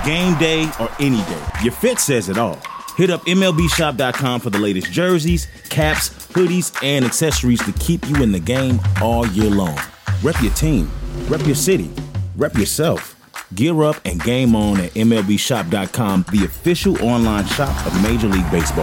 game day or any day. Your fit says it all. Hit up MLBshop.com for the latest jerseys, caps, hoodies, and accessories to keep you in the game all year long. Rep your team, rep your city, rep yourself. Gear up and game on at MLBshop.com, the official online shop of Major League Baseball.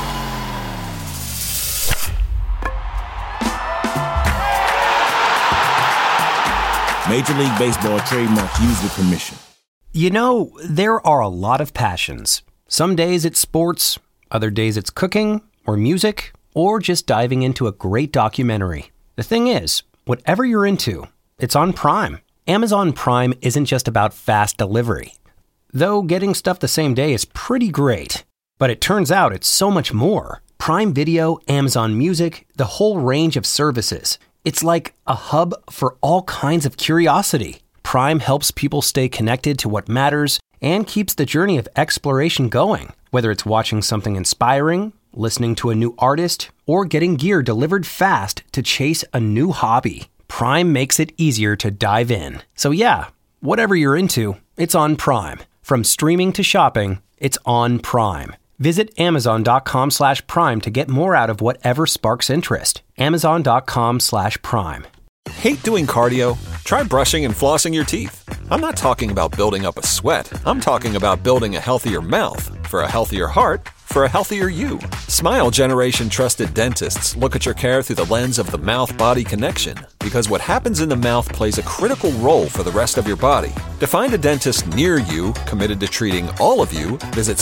Major League Baseball trademarks used with permission. You know, there are a lot of passions. Some days it's sports, other days it's cooking or music, or just diving into a great documentary. The thing is, whatever you're into, it's on Prime. Amazon Prime isn't just about fast delivery. Though getting stuff the same day is pretty great. But it turns out it's so much more. Prime Video, Amazon Music, the whole range of services. It's like a hub for all kinds of curiosity. Prime helps people stay connected to what matters and keeps the journey of exploration going. Whether it's watching something inspiring, listening to a new artist, or getting gear delivered fast to chase a new hobby. Prime makes it easier to dive in. So yeah, whatever you're into, it's on Prime. From streaming to shopping, it's on Prime. Visit Amazon.com/Prime to get more out of whatever sparks interest. Amazon.com/Prime. Hate doing cardio? Try brushing and flossing your teeth. I'm not talking about building up a sweat. I'm talking about building a healthier mouth for a healthier heart for a healthier you. Smile Generation trusted dentists look at your care through the lens of the mouth-body connection, because what happens in the mouth plays a critical role for the rest of your body. To find a dentist near you committed to treating all of you, visit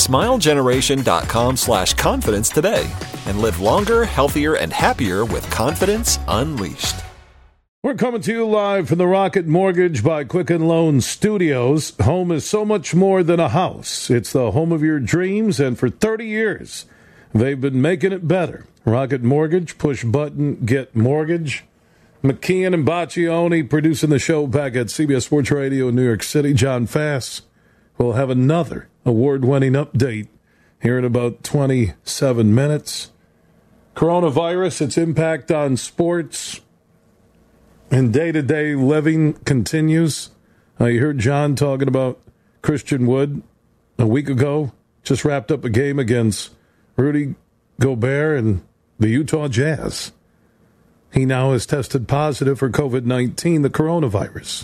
smilegeneration.com/confidence today and live longer, healthier, and happier with confidence unleashed. We're coming to you live from the Rocket Mortgage by Quicken Loans Studios. Home is so much more than a house. It's the home of your dreams, and for 30 years, they've been making it better. Rocket Mortgage, push button, get mortgage. McKeon and Baccioni producing the show back at CBS Sports Radio in New York City. John Fass will have another award-winning update here in about 27 minutes. Coronavirus, its impact on sports and day-to-day living continues. You heard John talking about Christian Wood a week ago. Just wrapped up a game against Rudy Gobert and the Utah Jazz. He now has tested positive for COVID-19, the coronavirus.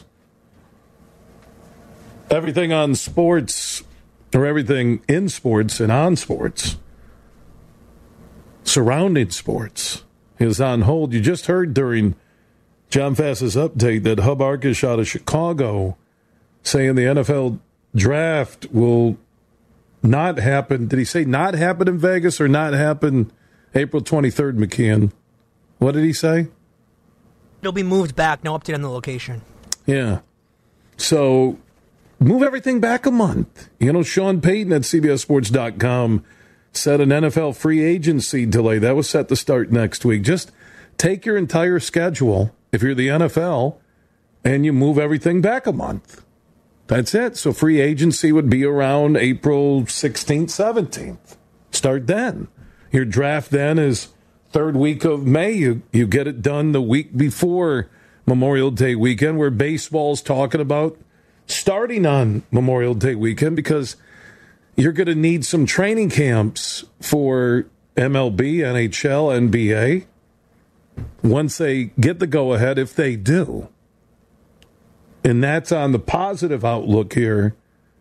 Everything on sports, or everything in sports and on sports, surrounding sports, is on hold. You just heard during John Fass's update that Hub Arkush out of Chicago saying the NFL draft will not happen. Did he say not happen in Vegas or not happen April 23rd, McKeon? What did he say? It'll be moved back. No update on the location. Yeah. So move everything back a month. You know, Sean Payton at CBSSports.com said an NFL free agency delay. That was set to start next week. Just take your entire schedule, if you're the NFL, and you move everything back a month. That's it. So free agency would be around April 16th, 17th. Start then. Your draft then is third week of May. You get it done the week before Memorial Day weekend, where baseball's talking about starting on Memorial Day weekend, because you're going to need some training camps for MLB, NHL, NBA. Once they get the go-ahead, if they do. And that's on the positive outlook here.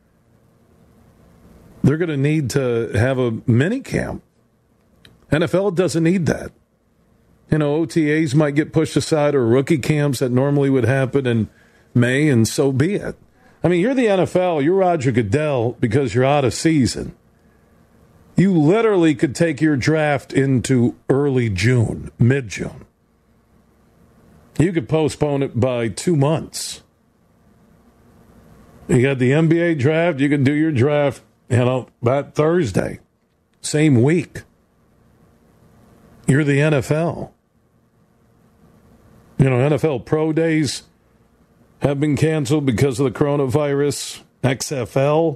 They're going to need to have a mini camp. NFL doesn't need that. You know, OTAs might get pushed aside, or rookie camps that normally would happen in May, and so be it. I mean, you're the NFL, you're Roger Goodell, because you're out of season. You literally could take your draft into early June, mid-June. You could postpone it by 2 months. You got the NBA draft, you can do your draft, that Thursday, same week. You're the NFL. NFL pro days have been canceled because of the coronavirus. XFL,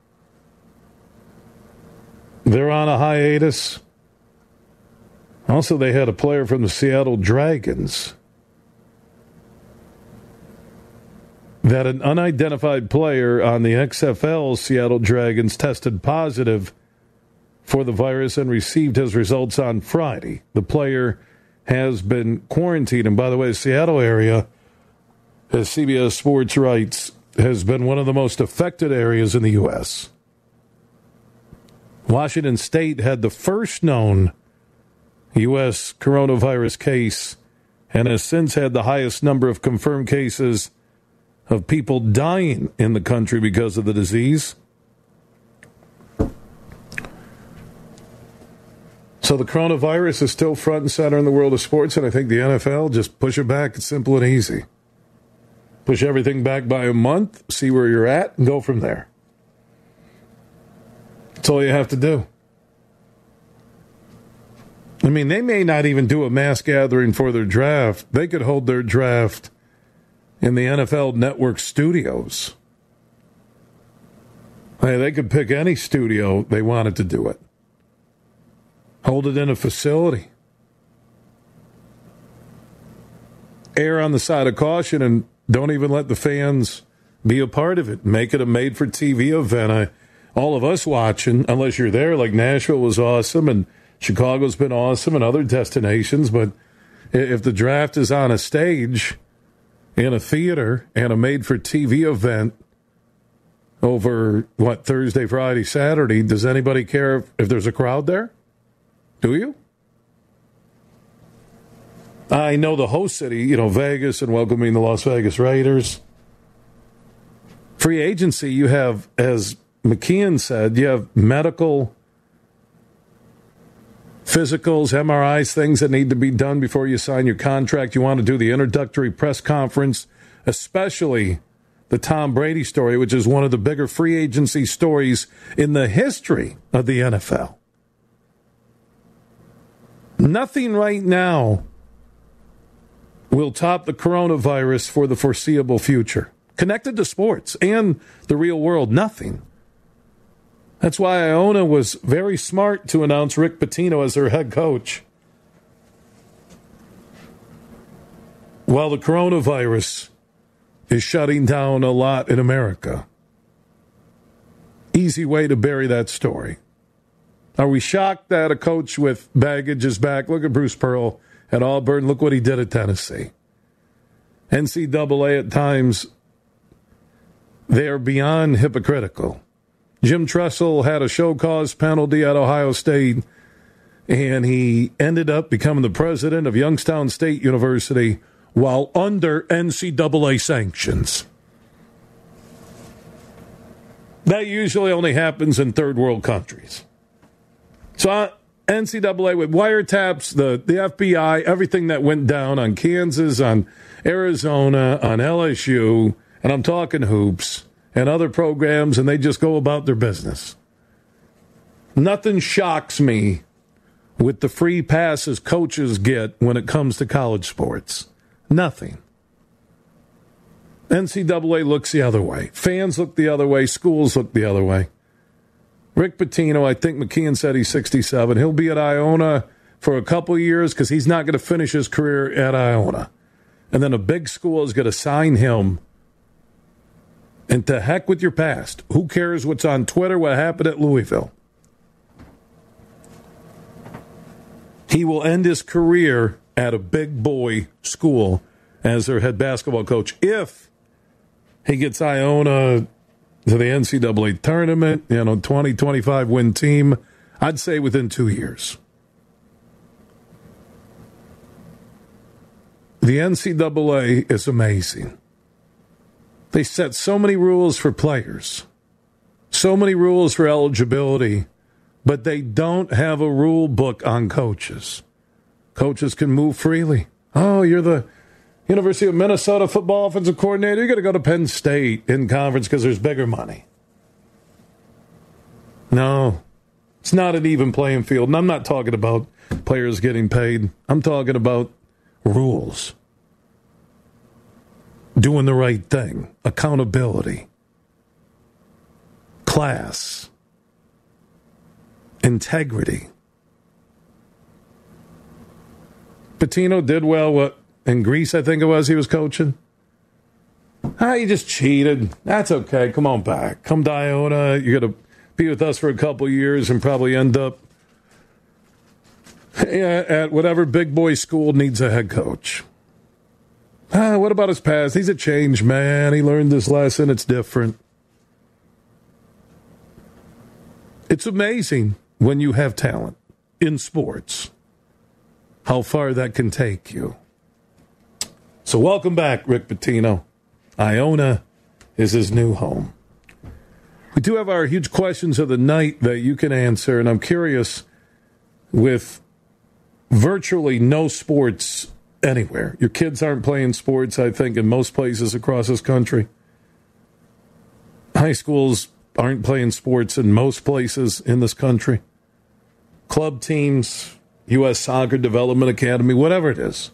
they're on a hiatus. Also, they had a player from the Seattle Dragons that an unidentified player on the XFL Seattle Dragons tested positive for the virus and received his results on Friday. The player has been quarantined. And by the way, the Seattle area, as CBS Sports writes, has been one of the most affected areas in the U.S. Washington State had the first known U.S. coronavirus case and has since had the highest number of confirmed cases of people dying in the country because of the disease. So the coronavirus is still front and center in the world of sports, and I think the NFL just push it back. It's simple and easy. Push everything back by a month, see where you're at, and go from there. That's all you have to do. I mean, they may not even do a mass gathering for their draft. They could hold their draft in the NFL Network studios. Hey, they could pick any studio they wanted to do it. Hold it in a facility. Err on the side of caution and don't even let the fans be a part of it. Make it a made-for-TV event. All of us watching, unless you're there, like Nashville was awesome and Chicago's been awesome and other destinations, but if the draft is on a stage in a theater and a made-for-TV event over, Thursday, Friday, Saturday, does anybody care if there's a crowd there? Do you? I know the host city, Vegas, and welcoming the Las Vegas Raiders. Free agency, you have, as McKeon said, you have medical, physicals, MRIs, things that need to be done before you sign your contract. You want to do the introductory press conference, especially the Tom Brady story, which is one of the bigger free agency stories in the history of the NFL. Nothing right now will top the coronavirus for the foreseeable future. Connected to sports and the real world, nothing. That's why Iona was very smart to announce Rick Pitino as their head coach. While the coronavirus is shutting down a lot in America. Easy way to bury that story. Are we shocked that a coach with baggage is back? Look at Bruce Pearl at Auburn. Look what he did at Tennessee. NCAA at times, they are beyond hypocritical. Jim Tressel had a show cause penalty at Ohio State, and he ended up becoming the president of Youngstown State University while under NCAA sanctions. That usually only happens in third world countries. So NCAA with wiretaps, the FBI, everything that went down on Kansas, on Arizona, on LSU, and I'm talking hoops, and other programs, and they just go about their business. Nothing shocks me with the free passes coaches get when it comes to college sports. Nothing. NCAA looks the other way. Fans look the other way. Schools look the other way. Rick Pitino, I think McKeon said he's 67. He'll be at Iona for a couple of years because he's not going to finish his career at Iona. And then a big school is going to sign him. And to heck with your past. Who cares what's on Twitter, what happened at Louisville? He will end his career at a big boy school as their head basketball coach if he gets Iona to the NCAA tournament, 20-25 win team, I'd say within 2 years. The NCAA is amazing. They set so many rules for players, so many rules for eligibility, but they don't have a rule book on coaches. Coaches can move freely. Oh, you're the University of Minnesota football offensive coordinator. You're going to go to Penn State in conference because there's bigger money. No, it's not an even playing field. And I'm not talking about players getting paid. I'm talking about rules. Doing the right thing. Accountability. Class. Integrity. Pitino did well in Greece, I think it was, he was coaching. You just cheated. That's okay. Come on back. Come to Iona. You're going to be with us for a couple years and probably end up at whatever big boy school needs a head coach. What about his past? He's a changed man. He learned this lesson. It's different. It's amazing when you have talent in sports, how far that can take you. So welcome back, Rick Pitino. Iona is his new home. We do have our huge questions of the night that you can answer, and I'm curious, with virtually no sports anywhere, your kids aren't playing sports, I think, in most places across this country. High schools aren't playing sports in most places in this country. Club teams, U.S. Soccer Development Academy, whatever it is.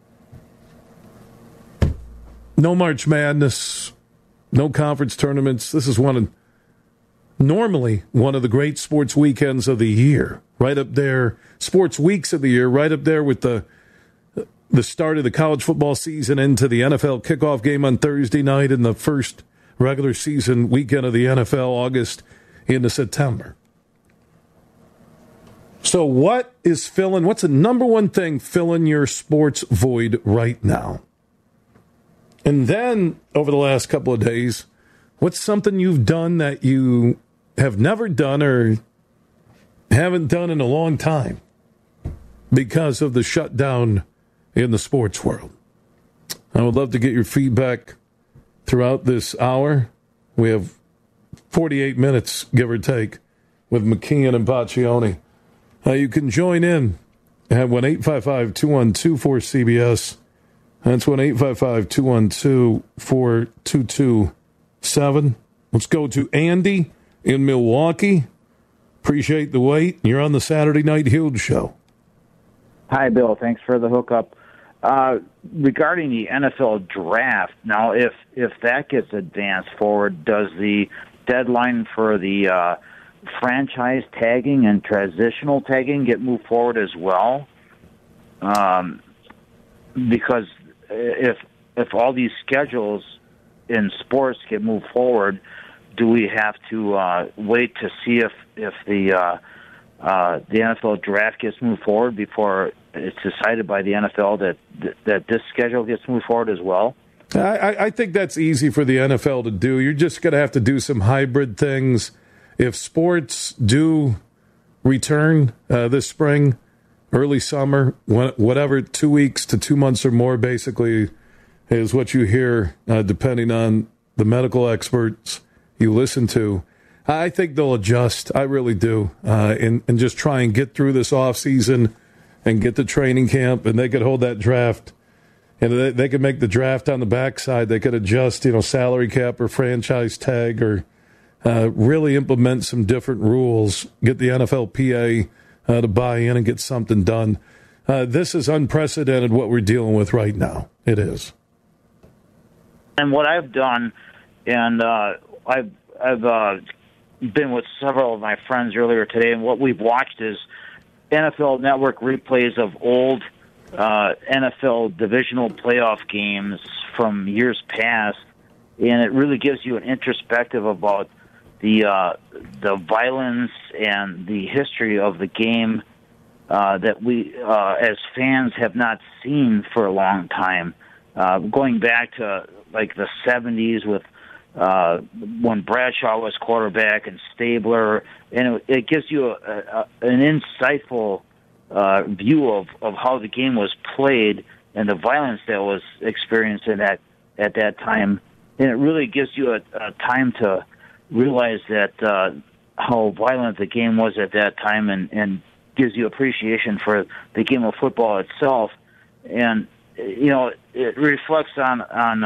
No March Madness, no conference tournaments. This is normally one of the great sports weekends of the year. Right up there, sports weeks of the year, right up there with the start of the college football season into the NFL kickoff game on Thursday night and the first regular season weekend of the NFL, August into September. So what's the number one thing filling your sports void right now? And then, over the last couple of days, what's something you've done that you have never done or haven't done in a long time because of the shutdown in the sports world? I would love to get your feedback throughout this hour. We have 48 minutes, give or take, with McKeon and Baccioni. You can join in at 1-855-212-4CBS. That's 1-855-212-4227. Let's go to Andy in Milwaukee. Appreciate the wait. You're on the Saturday Night Huge Show. Hi, Bill. Thanks for the hookup. Regarding the NFL draft, now if that gets advanced forward, does the deadline for the franchise tagging and transitional tagging get moved forward as well? Because if all these schedules in sports get moved forward, do we have to wait to see if the NFL draft gets moved forward before it's decided by the NFL that this schedule gets moved forward as well? I think that's easy for the NFL to do. You're just going to have to do some hybrid things. If sports do return this spring, early summer, whatever, 2 weeks to 2 months or more, basically, is what you hear, depending on the medical experts you listen to. I think they'll adjust. I really do. And just try and get through this off season and get the training camp, and they could hold that draft. And they could make the draft on the backside. They could adjust, salary cap or franchise tag, or really implement some different rules, get the NFLPA to buy in and get something done. This is unprecedented what we're dealing with right now. It is. And what I've done, and I've been with several of my friends earlier today, and what we've watched is NFL Network replays of old NFL divisional playoff games from years past, and it really gives you an introspective about the violence and the history of the game that we as fans have not seen for a long time. Going back to like the 70s with when Bradshaw was quarterback and Stabler, and it gives you an insightful view of how the game was played and the violence that was experienced at that time. And it really gives you a time to realize that how violent the game was at that time, and gives you appreciation for the game of football itself. And it reflects on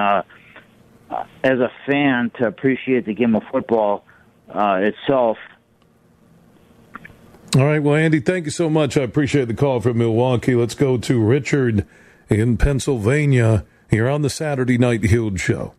as a fan to appreciate the game of football itself. All right, well, Andy, thank you so much. I appreciate the call from Milwaukee. Let's go to Richard in Pennsylvania. You're on the Saturday Night Huge Show.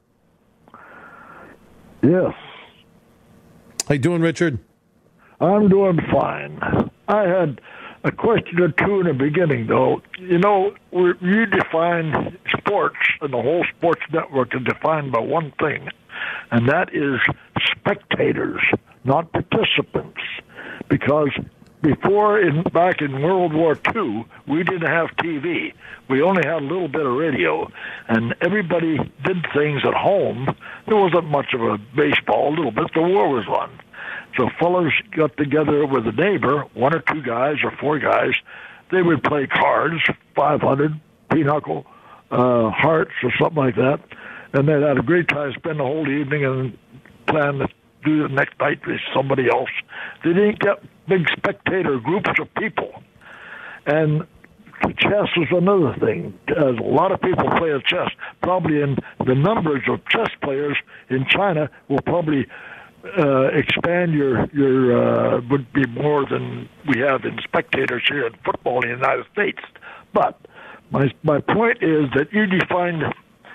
Yes. How you doing, Richard? I'm doing fine. I had a question or two in the beginning, though. You define sports and the whole sports network is defined by one thing, and that is spectators, not participants. Because back in World War II, we didn't have TV. We only had a little bit of radio, and everybody did things at home. There wasn't much of a baseball, a little bit. The war was on. So fellas got together with a neighbor, one or two guys or four guys. They would play cards, 500, pinochle, hearts, or something like that. And they'd have a great time, spend the whole evening, and plan to do the next night with somebody else. They didn't get big spectator groups of people. And chess is another thing. A lot of people play chess. Probably in the numbers of chess players in China will probably expand your would be more than we have in spectators here in football in the United States. But my point is that you define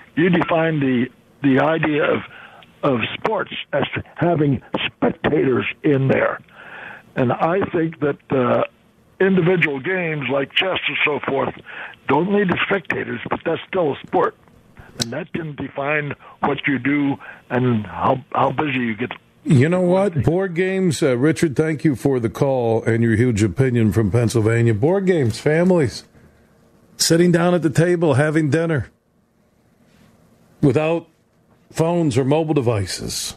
the idea of sports as having spectators in there, and I think that individual games like chess and so forth don't need the spectators, but that's still a sport, and that can define what you do and how busy you get. You know what? Board games, Richard, thank you for the call and your huge opinion from Pennsylvania. Board games, families, sitting down at the table, having dinner without phones or mobile devices.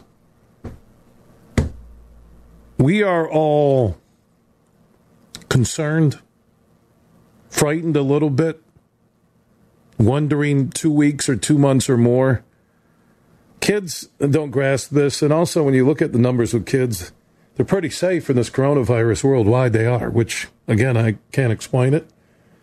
We are all concerned, frightened a little bit, wondering 2 weeks or 2 months or more. Kids don't grasp this, and also when you look at the numbers of kids, they're pretty safe in this coronavirus worldwide. They are, which, again, I can't explain it.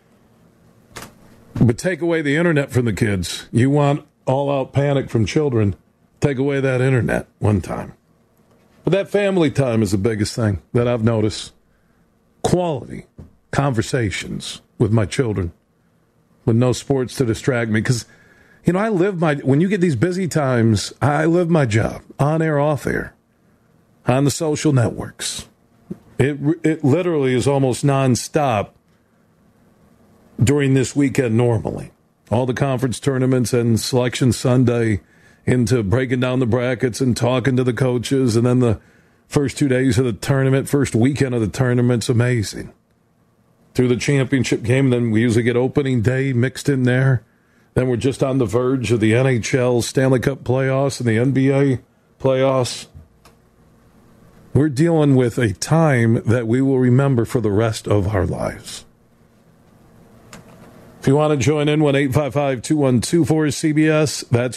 But take away the internet from the kids. You want all-out panic from children. Take away that internet one time. But that family time is the biggest thing that I've noticed. Quality conversations with my children with no sports to distract me, because you know, when you get these busy times, I live my job, on air, off air, on the social networks. It literally is almost nonstop during this weekend normally. All the conference tournaments and Selection Sunday into breaking down the brackets and talking to the coaches, and then the first 2 days of the tournament, first weekend of the tournament's amazing. Through the championship game, then we usually get opening day mixed in there. Then we're just on the verge of the NHL Stanley Cup playoffs and the NBA playoffs. We're dealing with a time that we will remember for the rest of our lives. If you want to join in, 1-855-212-4CBS. That's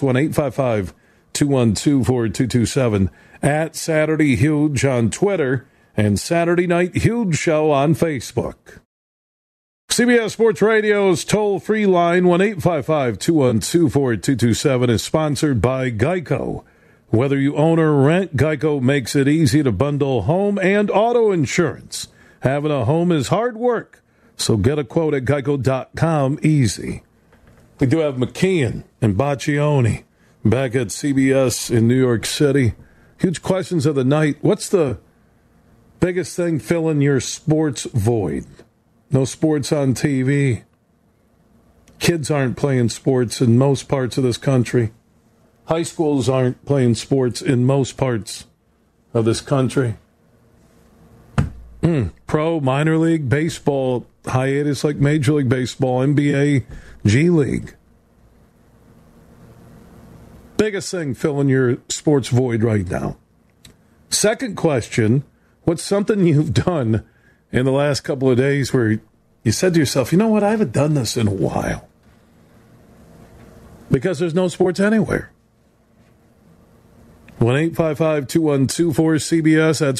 1-855-212-4227. At Saturday Huge on Twitter and Saturday Night Huge Show on Facebook. CBS Sports Radio's toll-free line, 1-855-212-4227, is sponsored by Geico. Whether you own or rent, Geico makes it easy to bundle home and auto insurance. Having a home is hard work, so get a quote at geico.com easy. We do have McKeon and Baccioni back at CBS in New York City. Huge questions of the night. What's the biggest thing filling your sports void? No sports on TV. Kids aren't playing sports in most parts of this country. High schools aren't playing sports in most parts of this country. Pro, minor league, baseball, hiatus like Major League Baseball, NBA, G League. Biggest thing filling your sports void right now. Second question, what's something you've done in the last couple of days where you said to yourself, you know what, I haven't done this in a while? Because there's no sports anywhere. 1-855-212-4CBS. That's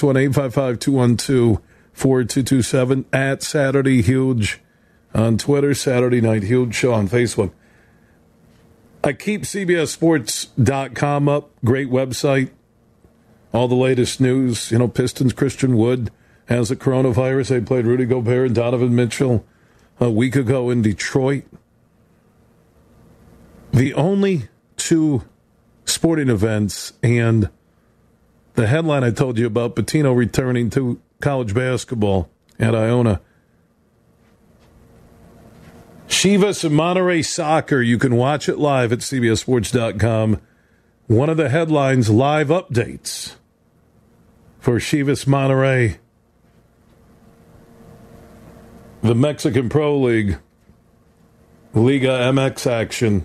1-855-212-4227. At Saturday Huge on Twitter, Saturday Night Huge Show on Facebook. I keep CBSSports.com up. Great website. All the latest news. You know, Pistons, Christian Wood has the coronavirus. They played Rudy Gobert and Donovan Mitchell a week ago in Detroit. The only two sporting events, and the headline I told you about, Pitino returning to college basketball at Iona. Chivas and Monterrey soccer. You can watch it live at CBSSports.com. One of the headlines, live updates for Chivas Monterrey. The Mexican Pro League, Liga MX action.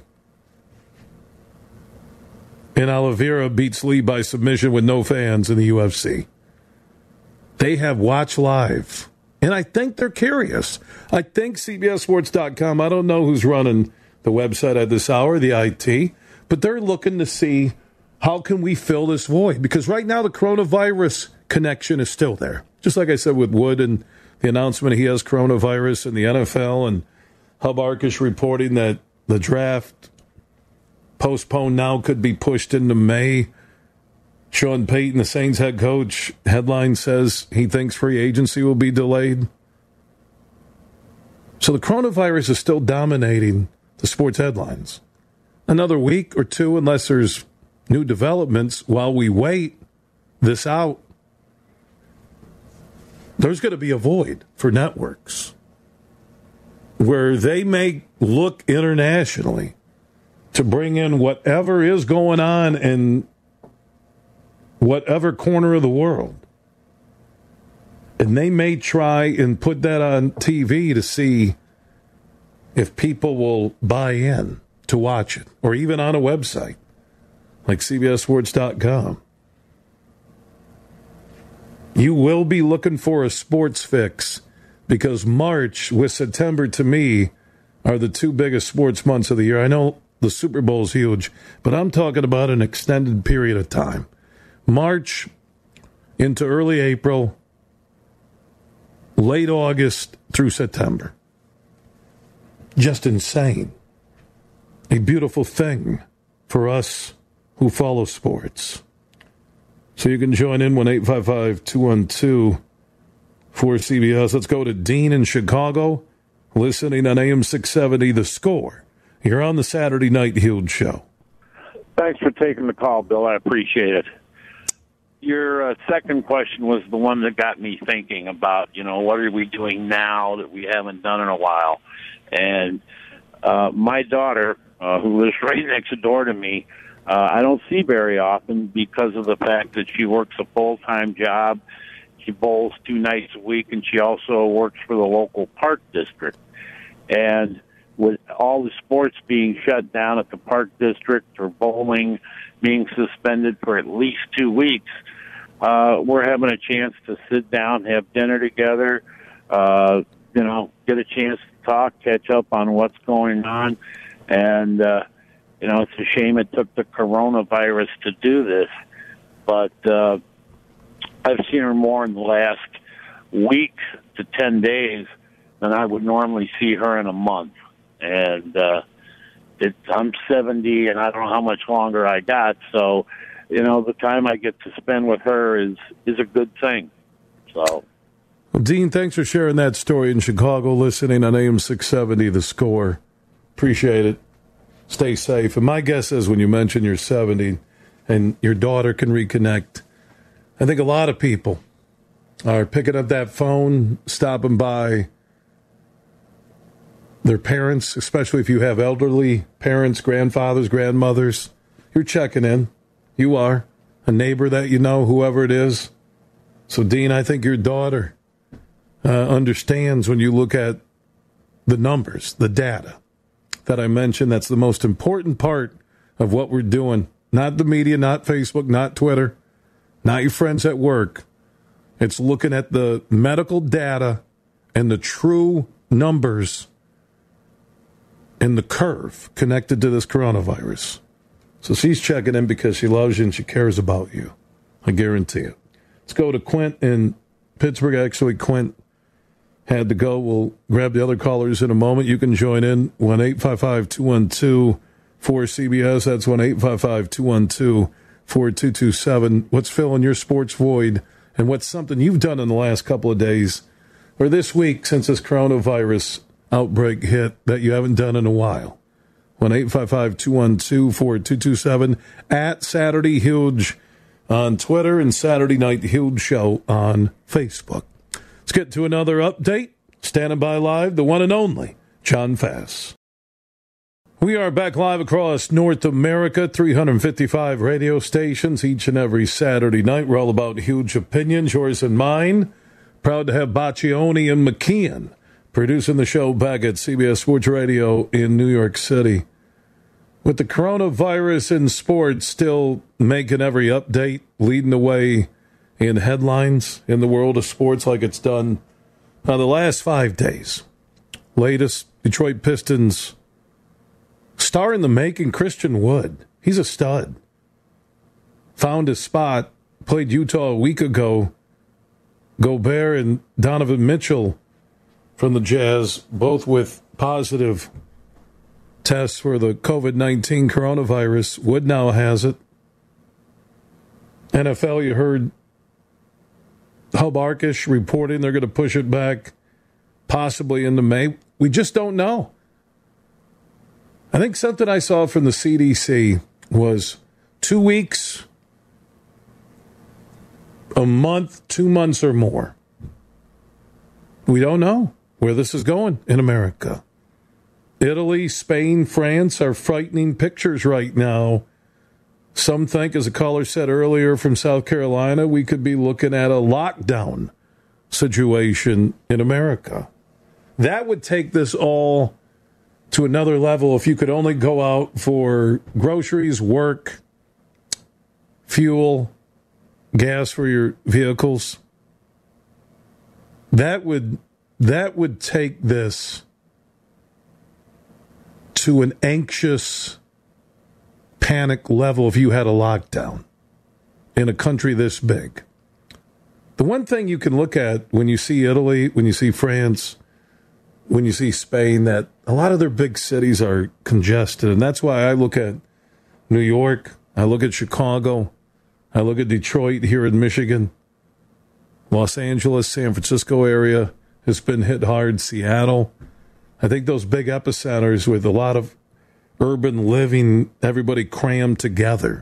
And Oliveira beats Lee by submission with no fans in the UFC. They have Watch Live. And I think they're curious. I think CBSSports.com, I don't know who's running the website at this hour, the IT, but they're looking to see how can we fill this void. Because right now the coronavirus connection is still there. Just like I said with Wood and the announcement he has coronavirus in the NFL, and Hub Arkush reporting that the draft postponed now could be pushed into May. Sean Payton, the Saints head coach, headline says he thinks free agency will be delayed. So the coronavirus is still dominating the sports headlines. Another week or two, unless there's new developments, while we wait this out, there's going to be a void for networks where they may look internationally to bring in whatever is going on in whatever corner of the world. And they may try and put that on TV to see if people will buy in to watch it, or even on a website like CBSSports.com. You will be looking for a sports fix, because March with September, to me, are the two biggest sports months of the year. I know the Super Bowl is huge, but I'm talking about an extended period of time. March into early April, late August through September. Just insane. A beautiful thing for us who follow sports. So you can join in 1-855-212-4CBS. Let's go to Dean in Chicago, listening on AM 670, The Score. You're on the Saturday Night Huge Show. Thanks for taking the call, Bill. I appreciate it. Your second question was the one that got me thinking about, what are we doing now that we haven't done in a while? And my daughter, who lives right next door to me, I don't see very often because of the fact that she works a full-time job. She bowls 2 nights a week, and she also works for the local park district. And with all the sports being shut down at the park district, or bowling being suspended for at least 2 weeks, we're having a chance to sit down, have dinner together, get a chance to talk, catch up on what's going on. And, it's a shame it took the coronavirus to do this. But I've seen her more in the last week to 10 days than I would normally see her in a month. And I'm 70, and I don't know how much longer I got. So, the time I get to spend with her is a good thing. So, well, Dean, thanks for sharing that story in Chicago, listening on AM 670, The Score. Appreciate it. Stay safe. And my guess is when you mention you're 70 and your daughter can reconnect, I think a lot of people are picking up that phone, stopping by their parents, especially if you have elderly parents, grandfathers, grandmothers. You're checking in. You are. A neighbor that you know, whoever it is. So, Dean, I think your daughter understands when you look at the numbers, the data that I mentioned. That's the most important part of what we're doing. Not the media, not Facebook, not Twitter, not your friends at work. It's looking at the medical data and the true numbers in the curve connected to this coronavirus. So she's checking in because she loves you and she cares about you. I guarantee it. Let's go to Quint in Pittsburgh. Actually, Quint had to go. We'll grab the other callers in a moment. You can join in 1-855-212-4CBS. That's 1-855-212-4227. What's filling your sports void, and what's something you've done in the last couple of days or this week since this coronavirus outbreak hit that you haven't done in a while? 1-855-212-4227 at Saturday Huge on Twitter and Saturday Night Huge Show on Facebook. Let's get to another update. Standing by live, the one and only John Fass. We are back live across North America, 355 radio stations each and every Saturday night. We're all about huge opinions, yours and mine. Proud to have Baccioni and McKeon producing the show back at CBS Sports Radio in New York City. With the coronavirus in sports still making every update, leading the way in headlines in the world of sports like it's done the last 5 days. Latest, Detroit Pistons star in the making, Christian Wood. He's a stud. Found his spot, played Utah a week ago. Gobert and Donovan Mitchell from the Jazz, both with positive tests for the COVID-19 coronavirus. Wood now has it. NFL, you heard Hub Arkish reporting they're going to push it back possibly into May. We just don't know. I think something I saw from the CDC was 2 weeks, a month, 2 months or more. We don't know where this is going in America. Italy, Spain, France are frightening pictures right now. Some think, as a caller said earlier from South Carolina, we could be looking at a lockdown situation in America. That would take this all to another level if you could only go out for groceries, work, fuel, gas for your vehicles. That would take this to an anxious panic level if you had a lockdown in a country this big. The one thing you can look at when you see Italy, when you see France, when you see Spain, that a lot of their big cities are congested. And that's why I look at New York, I look at Chicago, I look at Detroit here in Michigan, Los Angeles, San Francisco area has been hit hard, Seattle. I think those big epicenters with a lot of urban living, everybody crammed together.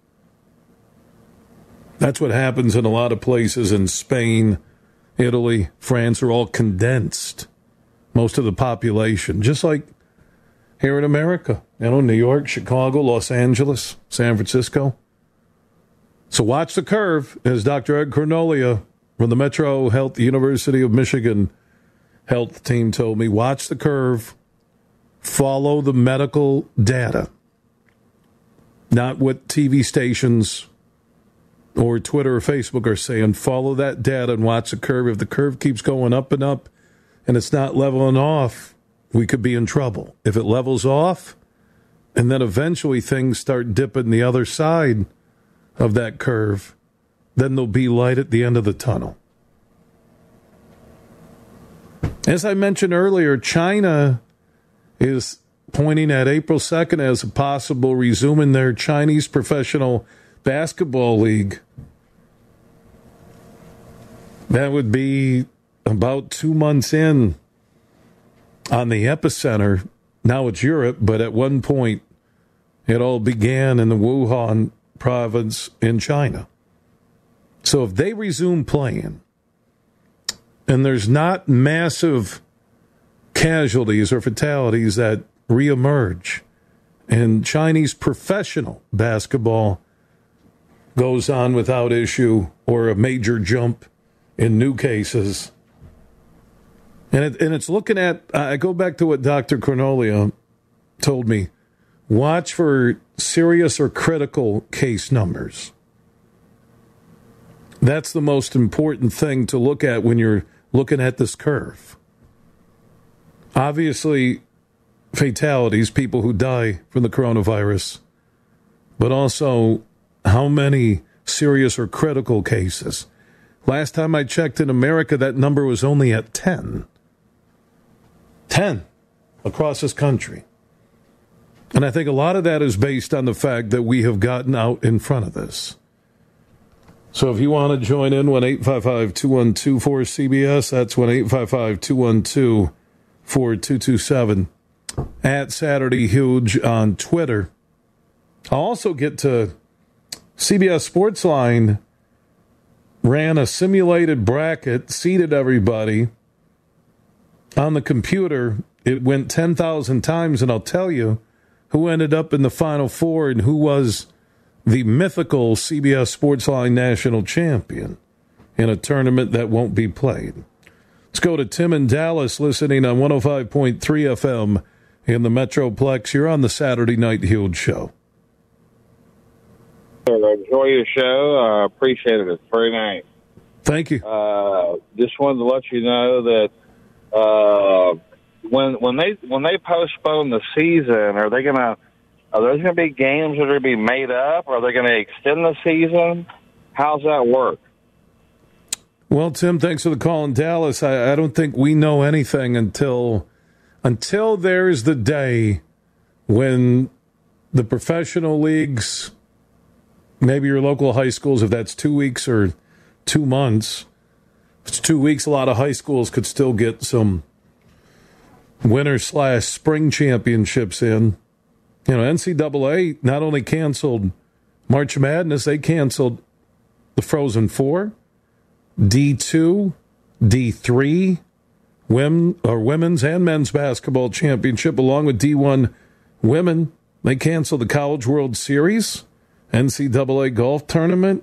That's what happens in a lot of places in Spain, Italy, France are all condensed. Most of the population, just like here in America, New York, Chicago, Los Angeles, San Francisco. So watch the curve, as Dr. Ed Cornolia from the Metro Health University of Michigan health team told me. Watch the curve, follow the medical data, not what TV stations or Twitter or Facebook are saying. Follow that data and watch the curve. If the curve keeps going up and up, and it's not leveling off, we could be in trouble. If it levels off, and then eventually things start dipping the other side of that curve, then there'll be light at the end of the tunnel. As I mentioned earlier, China is pointing at April 2nd as a possible resuming their Chinese Professional Basketball League. That would be about 2 months in on the epicenter. Now it's Europe, but at one point it all began in the Wuhan province in China. So if they resume playing and there's not massive casualties or fatalities that reemerge and Chinese professional basketball goes on without issue or a major jump in new cases, and it's looking at, I go back to what Dr. Cornolia told me, watch for serious or critical case numbers. That's the most important thing to look at when you're looking at this curve. Obviously, fatalities, people who die from the coronavirus, but also how many serious or critical cases. Last time I checked in America, that number was only at 10. 10 across this country. And I think a lot of that is based on the fact that we have gotten out in front of this. So if you want to join in, 1-855-212-4CBS, that's 1-855-212-4227, at Saturday Huge on Twitter. I'll also get to CBS Sportsline ran a simulated bracket, seeded everybody, on the computer, it went 10,000 times, and I'll tell you who ended up in the Final Four and who was the mythical CBS Sportsline national champion in a tournament that won't be played. Let's go to Tim in Dallas, listening on 105.3 FM in the Metroplex. You're on the Saturday Night Healed Show. I enjoy your show. I appreciate it. It's very nice. Thank you. Just wanted to let you know that when they postpone the season, are there going to be games that are going to be made up? Are they going to extend the season? How's that work? Well, Tim, thanks for the call in Dallas. I don't think we know anything until there's the day when the professional leagues, maybe your local high schools, if that's 2 weeks or 2 months. If it's 2 weeks, a lot of high schools could still get some winter/spring championships in. You know, NCAA not only canceled March Madness, they canceled the Frozen Four, D2, D3, women's and men's basketball championship, along with D1 women. They canceled the College World Series, NCAA golf tournament,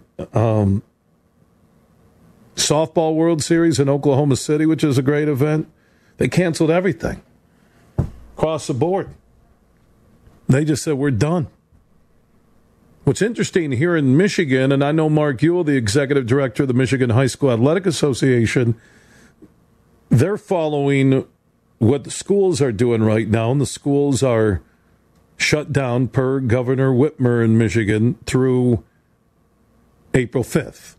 softball World Series in Oklahoma City, which is a great event. They canceled everything across the board. They just said, we're done. What's interesting here in Michigan, and I know Mark Ewell, the executive director of the Michigan High School Athletic Association, they're following what the schools are doing right now, and the schools are shut down per Governor Whitmer in Michigan through April 5th.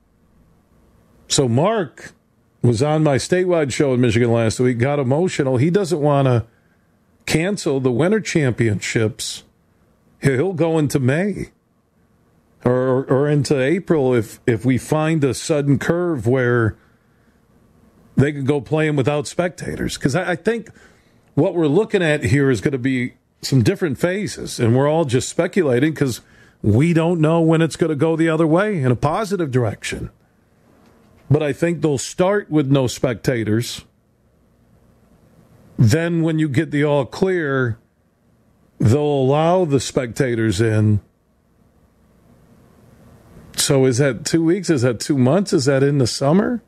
So Mark was on my statewide show in Michigan last week, got emotional. He doesn't want to cancel the winter championships. He'll go into May or into April if we find a sudden curve where they could go play them without spectators. Because I think what we're looking at here is going to be some different phases, and we're all just speculating because we don't know when it's going to go the other way in a positive direction. But I think they'll start with no spectators. Then when you get the all clear, they'll allow the spectators in. So is that 2 weeks? Is that 2 months? Is that in the summer?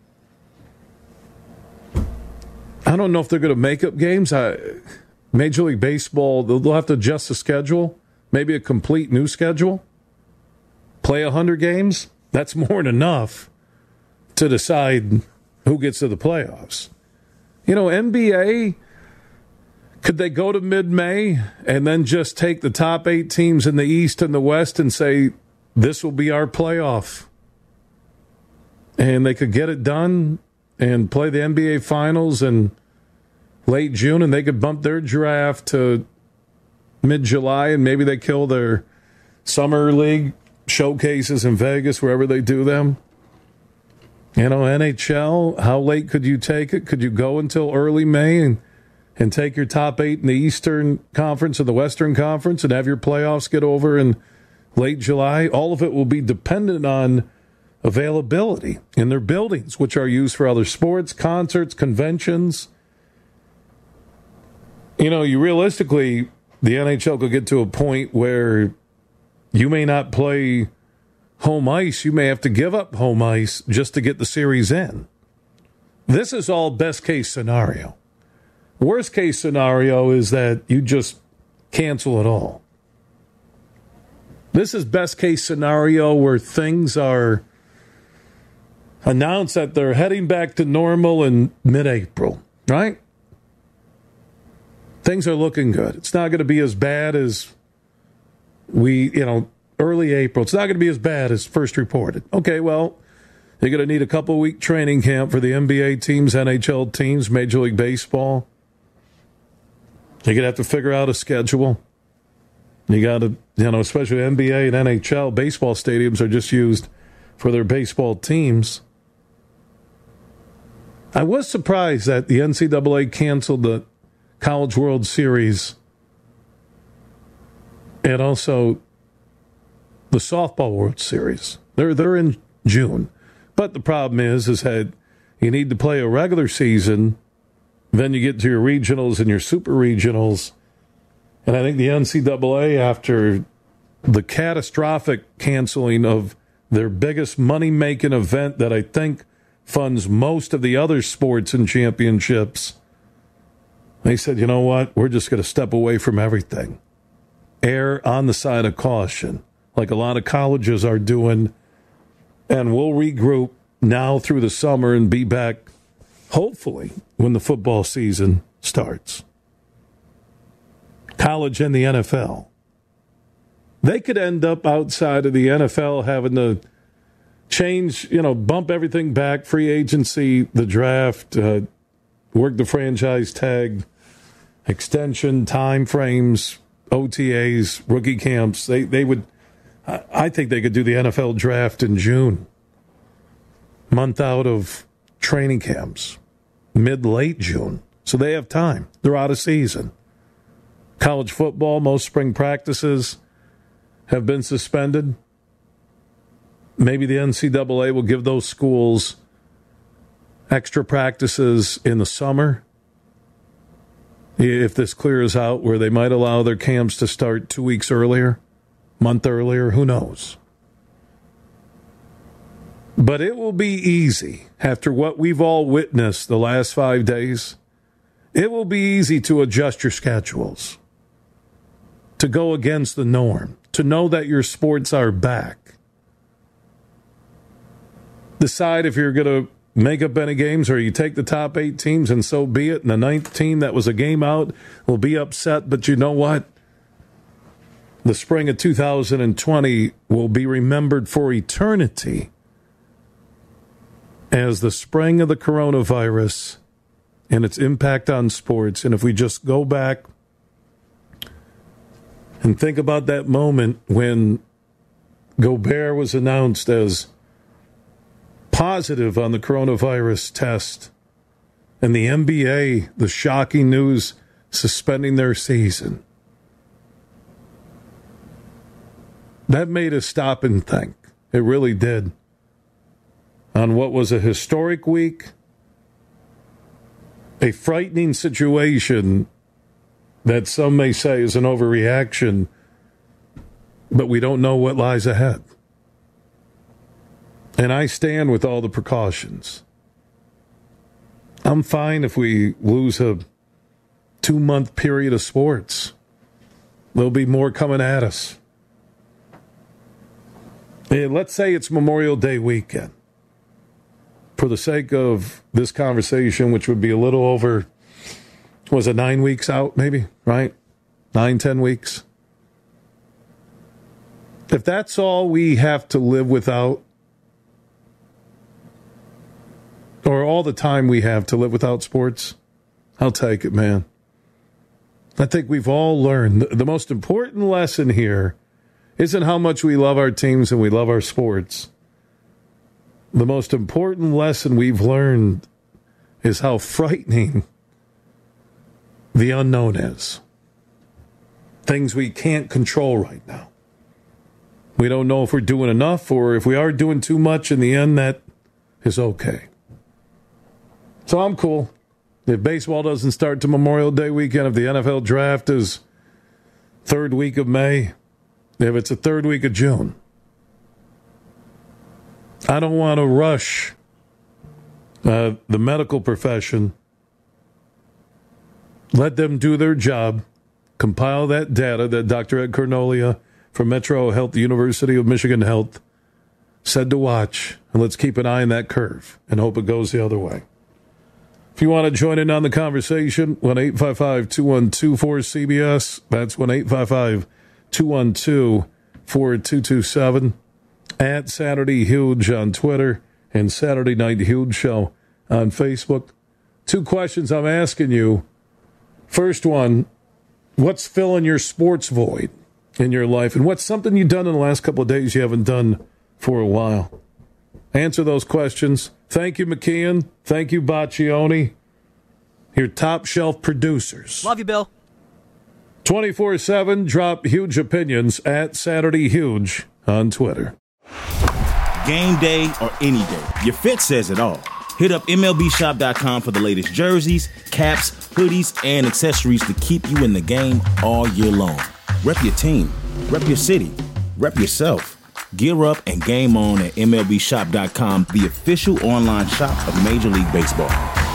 I don't know if they're going to make up games. Major League Baseball, they'll have to adjust the schedule. Maybe a complete new schedule. Play 100 games. That's more than enough to decide who gets to the playoffs. You know, NBA, could they go to mid-May and then just take the top 8 teams in the East and the West and say, this will be our playoff? And they could get it done and play the NBA Finals in late June, and they could bump their draft to mid-July, and maybe they kill their summer league showcases in Vegas, wherever they do them. You know, NHL, how late could you take it? Could you go until early May and take your top 8 in the Eastern Conference and the Western Conference and have your playoffs get over in late July? All of it will be dependent on availability in their buildings, which are used for other sports, concerts, conventions. You know, you realistically, the NHL could get to a point where you may not play home ice. You may have to give up home ice just to get the series in. This is all best case scenario. Worst case scenario is that you just cancel it all. This is best case scenario where things are announced that they're heading back to normal in mid-April, right? Things are looking good. It's not going to be as bad as early April. It's not going to be as bad as first reported. Okay, well, you're going to need a couple-week training camp for the NBA teams, NHL teams, Major League Baseball. You're going to have to figure out a schedule. You got to, especially NBA and NHL, baseball stadiums are just used for their baseball teams. I was surprised that the NCAA canceled the College World Series and also the Softball World Series. They're in June. But the problem is that you need to play a regular season Then you get to your regionals and your super regionals. And I think the NCAA, after the catastrophic canceling of their biggest money-making event that I think funds most of the other sports and championships, they said, you know what, we're just going to step away from everything. Err on the side of caution, like a lot of colleges are doing, and we'll regroup now through the summer and be back, hopefully, when the football season starts. College and the NFL. They could end up outside of the NFL having to change, bump everything back, free agency, the draft, work the franchise tag, extension, time frames, OTAs, rookie camps. They would, I think they could do the NFL draft in June, month out of training camps, mid-late June. So they have time. They're out of season. College football, most spring practices have been suspended. Maybe the NCAA will give those schools extra practices in the summer, if this clears out, where they might allow their camps to start 2 weeks earlier, month earlier, who knows? But it will be easy, after what we've all witnessed the last 5 days, it will be easy to adjust your schedules, to go against the norm, to know that your sports are back. Decide if you're going to make up any games, or you take the top 8 teams and so be it. And the 9th team that was a game out will be upset. But you know what? The spring of 2020 will be remembered for eternity as the spring of the coronavirus and its impact on sports. And if we just go back and think about that moment when Gobert was announced as positive on the coronavirus test, and the NBA, the shocking news, suspending their season. That made us stop and think. It really did. On what was a historic week, a frightening situation that some may say is an overreaction, but we don't know what lies ahead. And I stand with all the precautions. I'm fine if we lose a 2-month period of sports. There'll be more coming at us. And let's say it's Memorial Day weekend. For the sake of this conversation, which would be a little over, was it 9 weeks out maybe, right? 9-10 weeks. If that's all we have to live without, or all the time we have to live without sports, I'll take it, man. I think we've all learned the most important lesson here isn't how much we love our teams and we love our sports. The most important lesson we've learned is how frightening the unknown is. Things we can't control right now. We don't know if we're doing enough, or if we are doing too much, in the end, that is okay. So I'm cool. If baseball doesn't start to Memorial Day weekend, if the NFL draft is 3rd week of May, if it's a 3rd week of June, I don't want to rush the medical profession. Let them do their job, compile that data that Dr. Ed Cornolia from Metro Health, University of Michigan Health, said to watch, and let's keep an eye on that curve and hope it goes the other way. If you want to join in on the conversation, 1-855-212-4CBS. That's 1-855-212-4227. At Saturday Huge on Twitter and Saturday Night Huge Show on Facebook. 2 questions I'm asking you. First one, what's filling your sports void in your life? And what's something you've done in the last couple of days you haven't done for a while? Answer those questions. Thank you, McKeon. Thank you, Baccioni. Your top shelf producers. Love you, Bill. 24/7, drop huge opinions at Saturday Huge on Twitter. Game day or any day, your fit says it all. Hit up MLBshop.com for the latest jerseys, caps, hoodies, and accessories to keep you in the game all year long. Rep your team, rep your city, rep yourself. Gear up and game on at MLBshop.com, the official online shop of Major League Baseball.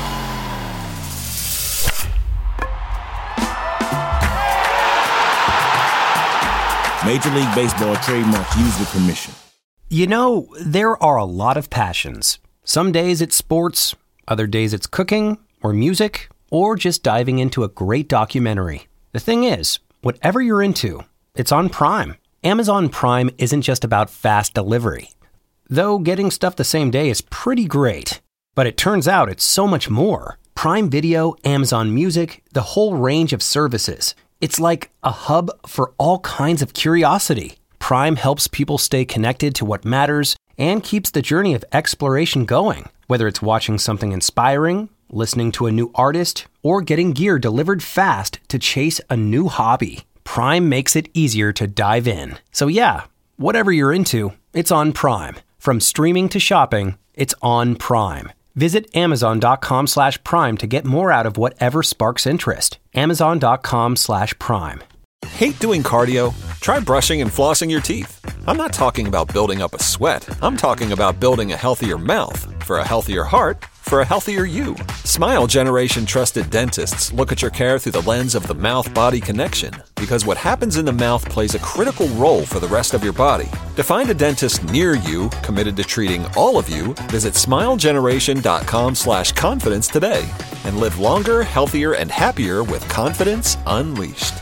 Major League Baseball trademark used with permission. You know, there are a lot of passions. Some days it's sports, other days it's cooking or music, or just diving into a great documentary. The thing is, whatever you're into, it's on Prime. Amazon Prime isn't just about fast delivery. Though getting stuff the same day is pretty great. But it turns out it's so much more. Prime Video, Amazon Music, the whole range of services. It's like a hub for all kinds of curiosity. Prime helps people stay connected to what matters and keeps the journey of exploration going. Whether it's watching something inspiring, listening to a new artist, or getting gear delivered fast to chase a new hobby, Prime makes it easier to dive in. So yeah, whatever you're into, it's on Prime. From streaming to shopping, it's on Prime. Visit Amazon.com/Prime to get more out of whatever sparks interest. Amazon.com/Prime. Hate doing cardio? Try brushing and flossing your teeth. I'm not talking about building up a sweat. I'm talking about building a healthier mouth. For a healthier heart, for a healthier you. Smile Generation trusted dentists look at your care through the lens of the mouth-body connection, because what happens in the mouth plays a critical role for the rest of your body. To find a dentist near you committed to treating all of you, visit smilegeneration.com/confidence today and live longer, healthier, and happier with confidence unleashed.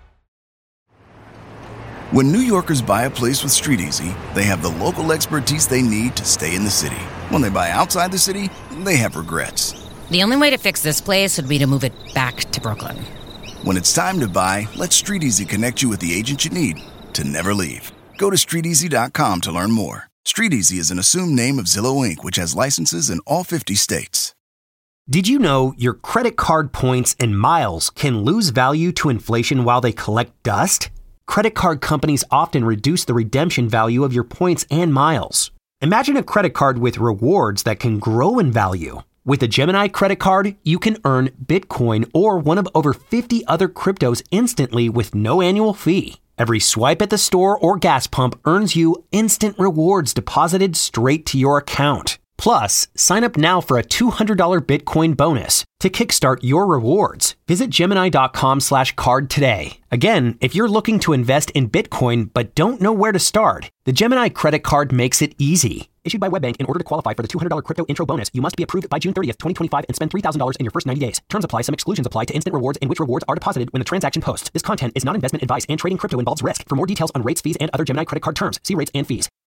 When New Yorkers buy a place with StreetEasy, they have the local expertise they need to stay in the city. When they buy outside the city, they have regrets. The only way to fix this place would be to move it back to Brooklyn. When it's time to buy, let StreetEasy connect you with the agent you need to never leave. Go to StreetEasy.com to learn more. StreetEasy is an assumed name of Zillow Inc., which has licenses in all 50 states. Did you know your credit card points and miles can lose value to inflation while they collect dust? Credit card companies often reduce the redemption value of your points and miles. Imagine a credit card with rewards that can grow in value. With a Gemini credit card, you can earn Bitcoin or one of over 50 other cryptos instantly with no annual fee. Every swipe at the store or gas pump earns you instant rewards deposited straight to your account. Plus, sign up now for a $200 Bitcoin bonus to kickstart your rewards. Visit Gemini.com/card today. Again, if you're looking to invest in Bitcoin but don't know where to start, the Gemini credit card makes it easy. Issued by WebBank, in order to qualify for the $200 crypto intro bonus, you must be approved by June 30th, 2025 and spend $3,000 in your first 90 days. Terms apply. Some exclusions apply to instant rewards in which rewards are deposited when the transaction posts. This content is not investment advice and trading crypto involves risk. For more details on rates, fees, and other Gemini credit card terms, see rates and fees.